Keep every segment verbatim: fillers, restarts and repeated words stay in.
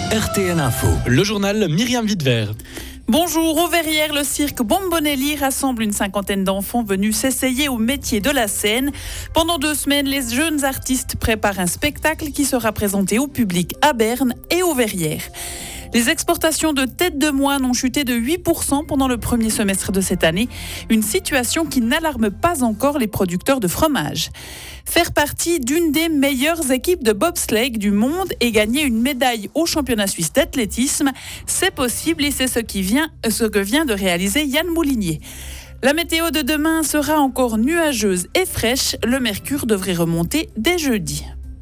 R T L Info. Le journal Myriam Videvert. Bonjour, au Verrières, le cirque Bombonelli rassemble une cinquantaine d'enfants venus s'essayer au métier de la scène. Pendant deux semaines, les jeunes artistes préparent un spectacle qui sera présenté au public à Berne et au Verrières. Les exportations de têtes de moine ont chuté de huit pour cent pendant le premier semestre de cette année, une situation qui n'alarme pas encore les producteurs de fromage. Faire partie d'une des meilleures équipes de bobsleigh du monde et gagner une médaille au championnat suisse d'athlétisme, c'est possible et c'est ce, qui vient, ce que vient de réaliser Yann Moulinier. La météo de demain sera encore nuageuse et fraîche, le mercure devrait remonter dès jeudi.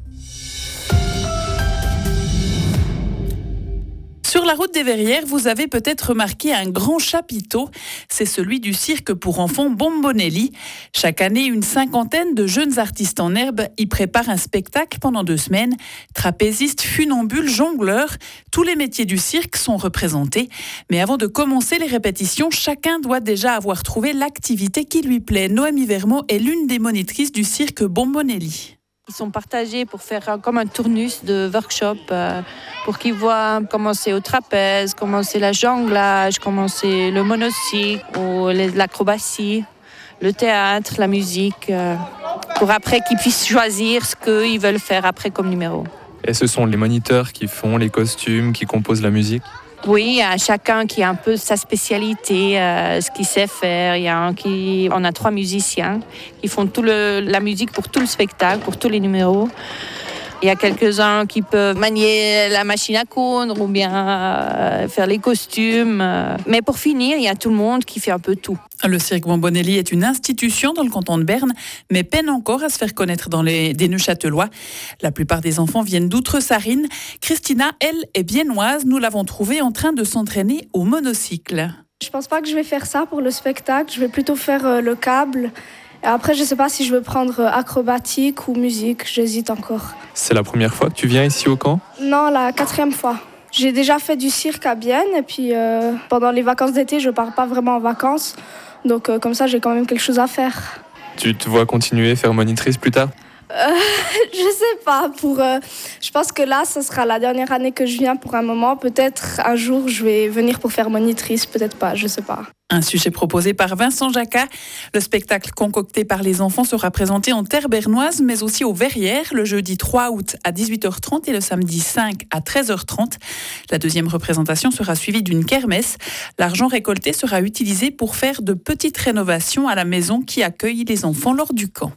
Sur la route des Verrières, vous avez peut-être remarqué un grand chapiteau. C'est celui du cirque pour enfants Bombonelli. Chaque année, une cinquantaine de jeunes artistes en herbe y préparent un spectacle pendant deux semaines. Trapézistes, funambules, jongleurs, tous les métiers du cirque sont représentés. Mais avant de commencer les répétitions, chacun doit déjà avoir trouvé l'activité qui lui plaît. Noémie Vermeau est l'une des monitrices du cirque Bombonelli. Ils sont partagés pour faire comme un tournus de workshop, euh, pour qu'ils voient comment c'est au trapèze, comment c'est la jonglage, comment c'est le monocycle, ou l'acrobatie, le théâtre, la musique, euh, pour après qu'ils puissent choisir ce qu'ils veulent faire après comme numéro. Et ce sont les moniteurs qui font les costumes, qui composent la musique? Oui, il y a chacun qui a un peu sa spécialité, euh, ce qu'il sait faire. Il y a un qui, on a trois musiciens qui font tout le, la musique pour tout le spectacle, pour tous les numéros. Il y a quelques-uns qui peuvent manier la machine à coudre ou bien euh, faire les costumes. Euh. Mais pour finir, il y a tout le monde qui fait un peu tout. Le cirque Bombonelli est une institution dans le canton de Berne, mais peine encore à se faire connaître dans les des Neuchâtelois. La plupart des enfants viennent d'Outre-Sarine. Christina, elle, est biennoise. Nous l'avons trouvée en train de s'entraîner au monocycle. Je pense pas que je vais faire ça pour le spectacle. Je vais plutôt faire euh, le câble. Et après, je sais pas si je veux prendre euh, acrobatique ou musique. J'hésite encore. C'est la première fois que tu viens ici au camp? Non, la quatrième fois. J'ai déjà fait du cirque à Bienne. Et puis, euh, pendant les vacances d'été, je pars pas vraiment en vacances. Donc, euh, comme ça, j'ai quand même quelque chose à faire. Tu te vois continuer à faire monitrice plus tard? Euh, je sais pas. Pour, euh, je pense que là, ce sera la dernière année que je viens pour un moment. Peut-être un jour, je vais venir pour faire monitrice. Peut-être pas, je sais pas. Un sujet proposé par Vincent Jacquat. Le spectacle concocté par les enfants sera présenté en terre bernoise, mais aussi au Verrières, le jeudi trois août à dix-huit heures trente et le samedi cinq à treize heures trente. La deuxième représentation sera suivie d'une kermesse. L'argent récolté sera utilisé pour faire de petites rénovations à la maison qui accueille les enfants lors du camp.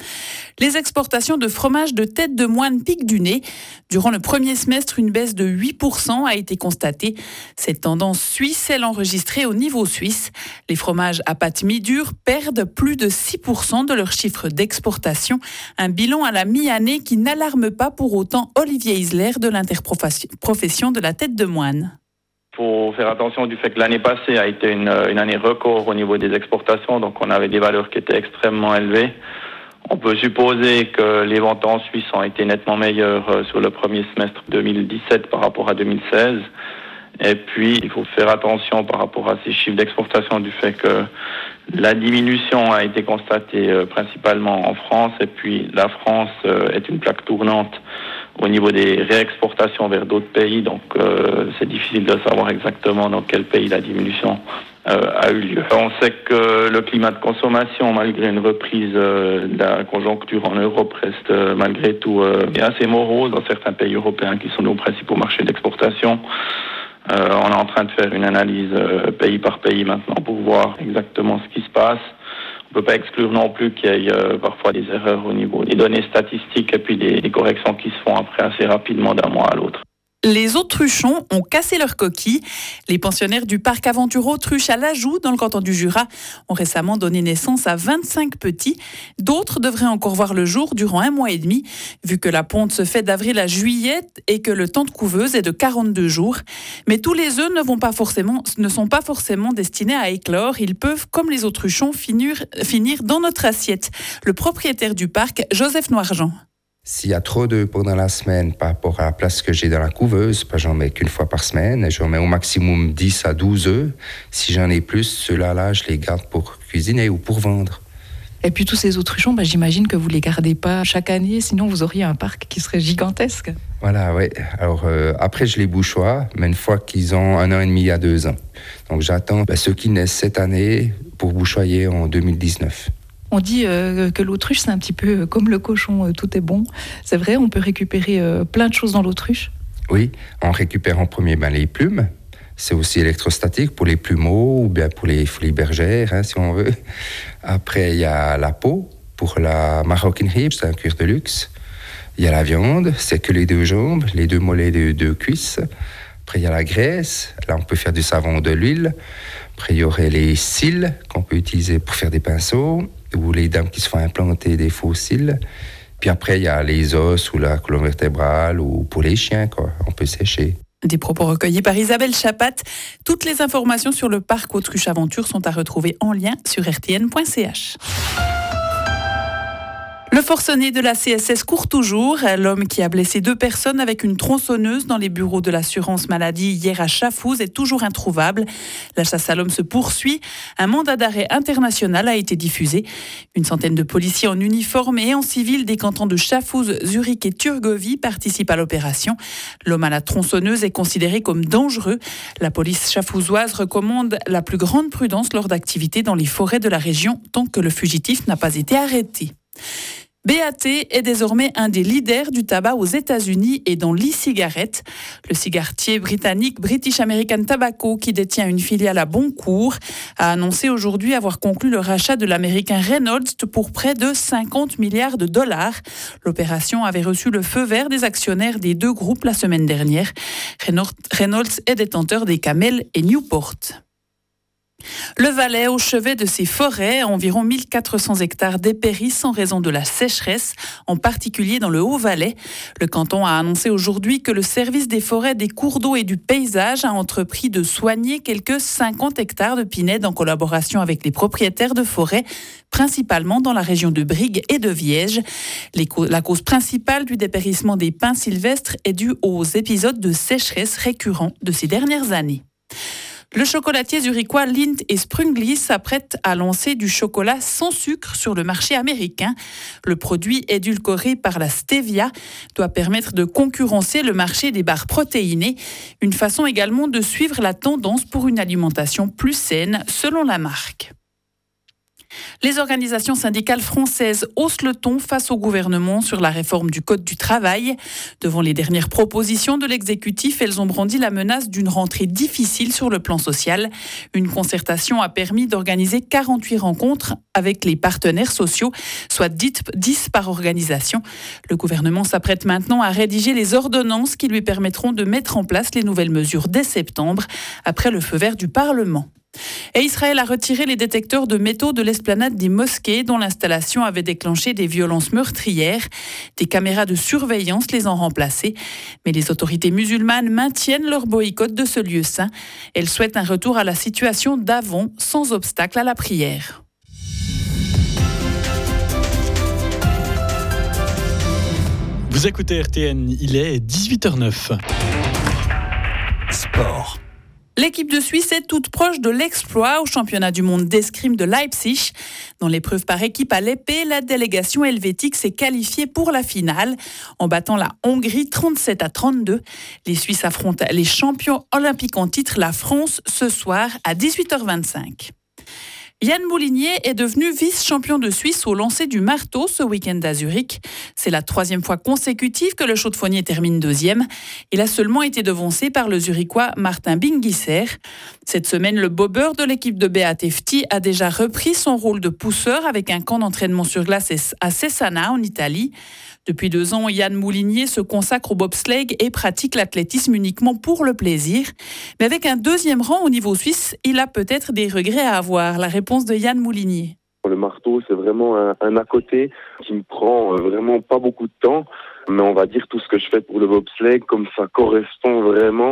Les exportations de fromage de tête de moine piquent du nez. Durant le premier semestre, une baisse de huit pour cent a été constatée. Cette tendance suit celle enregistrée au niveau suisse. Les fromages à pâte mi-dure perdent plus de six pour cent de leur chiffre d'exportation. Un bilan à la mi-année qui n'alarme pas pour autant Olivier Isler de l'interprofession de la tête de moine. Il faut faire attention du fait que l'année passée a été une, une année record au niveau des exportations, donc on avait des valeurs qui étaient extrêmement élevées. On peut supposer que les ventes en Suisse ont été nettement meilleures sur le premier semestre deux mille dix-sept par rapport à deux mille seize. Et puis, il faut faire attention par rapport à ces chiffres d'exportation du fait que la diminution a été constatée principalement en France. Et puis, la France est une plaque tournante au niveau des réexportations vers d'autres pays. Donc, euh, c'est difficile de savoir exactement dans quel pays la diminution Euh, a eu lieu. On sait que le climat de consommation, malgré une reprise euh, de la conjoncture en Europe, reste euh, malgré tout euh, assez morose dans certains pays européens qui sont nos principaux marchés d'exportation. Euh, on est en train de faire une analyse euh, pays par pays maintenant pour voir exactement ce qui se passe. On ne peut pas exclure non plus qu'il y ait euh, parfois des erreurs au niveau des données statistiques et puis des, des corrections qui se font après assez rapidement d'un mois à l'autre. Les autruchons ont cassé leur coquille. Les pensionnaires du parc Aventure Autruche à Lajoux, dans le canton du Jura, ont récemment donné naissance à vingt-cinq petits. D'autres devraient encore voir le jour durant un mois et demi, vu que la ponte se fait d'avril à juillet et que le temps de couveuse est de quarante-deux jours. Mais tous les œufs ne, vont pas forcément, ne sont pas forcément destinés à éclore. Ils peuvent, comme les autruchons, finir, finir dans notre assiette. Le propriétaire du parc, Joseph Noirjean. S'il y a trop d'œufs pendant la semaine par rapport à la place que j'ai dans la couveuse, ben j'en mets qu'une fois par semaine et j'en mets au maximum dix à douze œufs. Si j'en ai plus, ceux-là, là, je les garde pour cuisiner ou pour vendre. Et puis tous ces autruchons, bah, j'imagine que vous les gardez pas chaque année, sinon vous auriez un parc qui serait gigantesque. Voilà, oui. Alors euh, après, je les bouchoie, mais une fois qu'ils ont un an et demi à deux ans. Donc j'attends bah, ceux qui naissent cette année pour bouchoyer en deux mille dix-neuf. On dit euh, que l'autruche, c'est un petit peu comme le cochon, euh, tout est bon. C'est vrai, on peut récupérer euh, plein de choses dans l'autruche. Oui, on récupère en premier ben, les plumes. C'est aussi électrostatique pour les plumeaux ou bien pour les folies bergères, hein, si on veut. Après, il y a la peau pour la maroquinerie, c'est un cuir de luxe. Il y a la viande, c'est que les deux jambes, les deux mollets, les deux cuisses. Après, il y a la graisse. Là, on peut faire du savon, de l'huile. Après, il y aurait les cils qu'on peut utiliser pour faire des pinceaux ou les dames qui se font implanter des faux cils. Puis après, il y a les os ou la colonne vertébrale ou pour les chiens, quoi. On peut sécher. Des propos recueillis par Isabelle Chapat. Toutes les informations sur le parc Autruche Aventure sont à retrouver en lien sur r t n point c h. Le forcené de la C S S court toujours. L'homme qui a blessé deux personnes avec une tronçonneuse dans les bureaux de l'assurance maladie hier à Chafouz est toujours introuvable. La chasse à l'homme se poursuit. Un mandat d'arrêt international a été diffusé. Une centaine de policiers en uniforme et en civil des cantons de Chafouz, Zurich et Turgovie participent à l'opération. L'homme à la tronçonneuse est considéré comme dangereux. La police chafouzoise recommande la plus grande prudence lors d'activités dans les forêts de la région tant que le fugitif n'a pas été arrêté. B A T est désormais un des leaders du tabac aux États-Unis et dans l'e-cigarette. Le cigarettier britannique British American Tobacco, qui détient une filiale à Boncourt, a annoncé aujourd'hui avoir conclu le rachat de l'américain Reynolds pour près de cinquante milliards de dollars. L'opération avait reçu le feu vert des actionnaires des deux groupes la semaine dernière. Reynolds est détenteur des Camel et Newport. Le Valais, au chevet de ses forêts, environ mille quatre cents hectares dépérissent en raison de la sécheresse, en particulier dans le Haut-Valais. Le canton a annoncé aujourd'hui que le service des forêts, des cours d'eau et du paysage a entrepris de soigner quelques cinquante hectares de pinèdes en collaboration avec les propriétaires de forêts, principalement dans la région de Brigue et de Viège. Les co- la cause principale du dépérissement des pins sylvestres est due aux épisodes de sécheresse récurrents de ces dernières années. Le chocolatier zurichois Lindt et Sprungli s'apprête à lancer du chocolat sans sucre sur le marché américain. Le produit édulcoré par la stevia doit permettre de concurrencer le marché des barres protéinées, une façon également de suivre la tendance pour une alimentation plus saine selon la marque. Les organisations syndicales françaises haussent le ton face au gouvernement sur la réforme du Code du travail. Devant les dernières propositions de l'exécutif, elles ont brandi la menace d'une rentrée difficile sur le plan social. Une concertation a permis d'organiser quarante-huit rencontres avec les partenaires sociaux, soit dix par organisation. Le gouvernement s'apprête maintenant à rédiger les ordonnances qui lui permettront de mettre en place les nouvelles mesures dès septembre, après le feu vert du Parlement. Et Israël a retiré les détecteurs de métaux de l'esplanade des mosquées dont l'installation avait déclenché des violences meurtrières. Des caméras de surveillance les ont remplacées. Mais les autorités musulmanes maintiennent leur boycott de ce lieu saint. Elles souhaitent un retour à la situation d'avant, sans obstacle à la prière. Vous écoutez R T N, il est dix-huit heures neuf. Sport. L'équipe de Suisse est toute proche de l'exploit au championnat du monde d'escrime de Leipzig. Dans l'épreuve par équipe à l'épée, la délégation helvétique s'est qualifiée pour la finale en battant la Hongrie trente-sept à trente-deux. Les Suisses affrontent les champions olympiques en titre, la France, ce soir à dix-huit heures vingt-cinq. Yann Moulinier est devenu vice-champion de Suisse au lancer du marteau ce week-end à Zurich. C'est la troisième fois consécutive que le chaudefonnier termine deuxième. Il a seulement été devancé par le Zurichois Martin Bingisser. Cette semaine, le bobeur de l'équipe de Beat F T a déjà repris son rôle de pousseur avec un camp d'entraînement sur glace à Cesana en Italie. Depuis deux ans, Yann Moulinier se consacre au bobsleigh et pratique l'athlétisme uniquement pour le plaisir. Mais avec un deuxième rang au niveau suisse, il a peut-être des regrets à avoir. La réponse de Yann Moulinier. Le marteau, c'est vraiment un, un à côté qui me prend vraiment pas beaucoup de temps. Mais on va dire tout ce que je fais pour le bobsleigh, comme ça correspond vraiment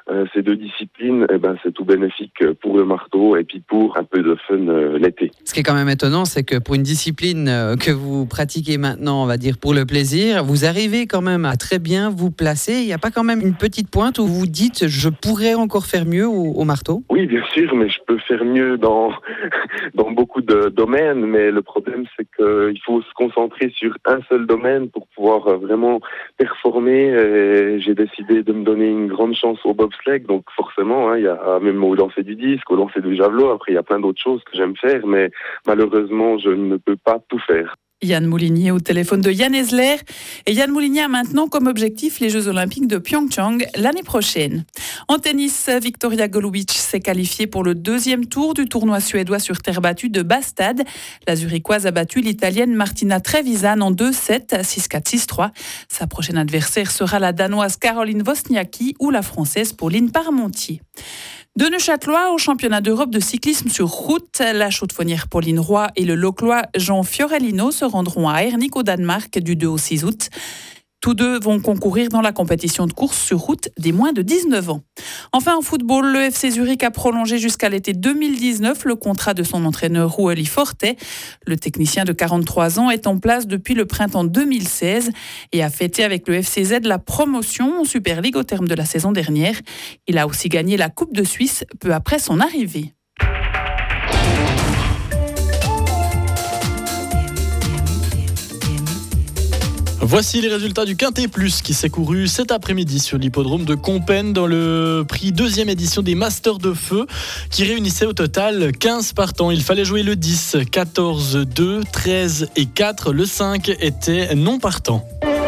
euh, ces deux disciplines, eh ben, c'est tout bénéfique pour le marteau et puis pour un peu de fun euh, l'été. Ce qui est quand même étonnant, c'est que pour une discipline euh, que vous pratiquez maintenant, on va dire pour le plaisir, vous arrivez quand même à très bien vous placer. Il n'y a pas quand même une petite pointe où vous dites je pourrais encore faire mieux au, au marteau? Oui, bien sûr, mais je peux faire mieux dans, dans beaucoup de domaines, mais le problème c'est qu'il faut se concentrer sur un seul domaine pour pouvoir vraiment performer. Et j'ai décidé de me donner une grande chance au bobsleigh, donc forcément, hein, il y a même au lancer du disque, au lancer du javelot, après il y a plein d'autres choses que j'aime faire, mais malheureusement je ne peux pas tout faire. Yann Moulinier au téléphone de Yann Esler. Et Yann Moulinier a maintenant comme objectif les Jeux Olympiques de Pyeongchang l'année prochaine. En tennis, Victoria Golubic s'est qualifiée pour le deuxième tour du tournoi suédois sur terre battue de Bastad. La Zurichoise a battu l'Italienne Martina Trevisan en deux sept, six quatre, six trois. Sa prochaine adversaire sera la Danoise Caroline Wozniacki ou la Française Pauline Parmentier. De Neuchâtelois au championnat d'Europe de cyclisme sur route, la chaudefonnière Pauline Roy et le Loclois Jean Fiorellino se rendront à Herning au Danemark du deux au six août. Tous deux vont concourir dans la compétition de course sur route des moins de dix-neuf ans. Enfin, en football, le F C Zurich a prolongé jusqu'à l'été deux mille dix-neuf le contrat de son entraîneur Rueli Forte. Le technicien de quarante-trois ans est en place depuis le printemps deux mille seize et a fêté avec le F C Z la promotion en Super League au terme de la saison dernière. Il a aussi gagné la Coupe de Suisse peu après son arrivée. Voici les résultats du Quintet Plus qui s'est couru cet après-midi sur l'hippodrome de Compiègne dans le prix deuxième édition des Masters de Feu qui réunissait au total quinze partants. Il fallait jouer le dix, quatorze, deux, treize et quatre. Le cinq était non partant.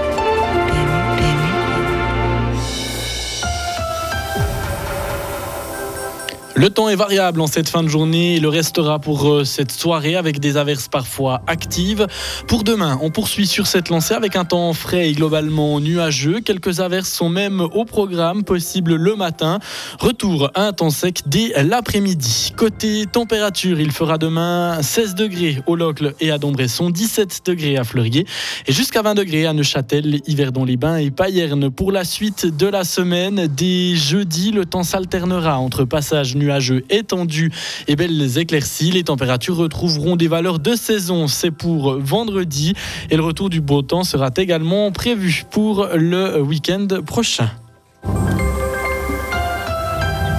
Le temps est variable en cette fin de journée et le restera pour cette soirée avec des averses parfois actives. Pour demain, on poursuit sur cette lancée avec un temps frais et globalement nuageux. Quelques averses sont même au programme, possibles le matin. Retour à un temps sec dès l'après-midi. Côté température, il fera demain seize degrés au Locle et à Dombresson, dix-sept degrés à Fleurier et jusqu'à vingt degrés à Neuchâtel, Yverdon-les-Bains et Payerne. Pour la suite de la semaine, dès jeudi, le temps s'alternera entre passages nuageux nuageux étendus et belles éclaircies. Les températures retrouveront des valeurs de saison. C'est pour vendredi et le retour du beau temps sera également prévu pour le week-end prochain.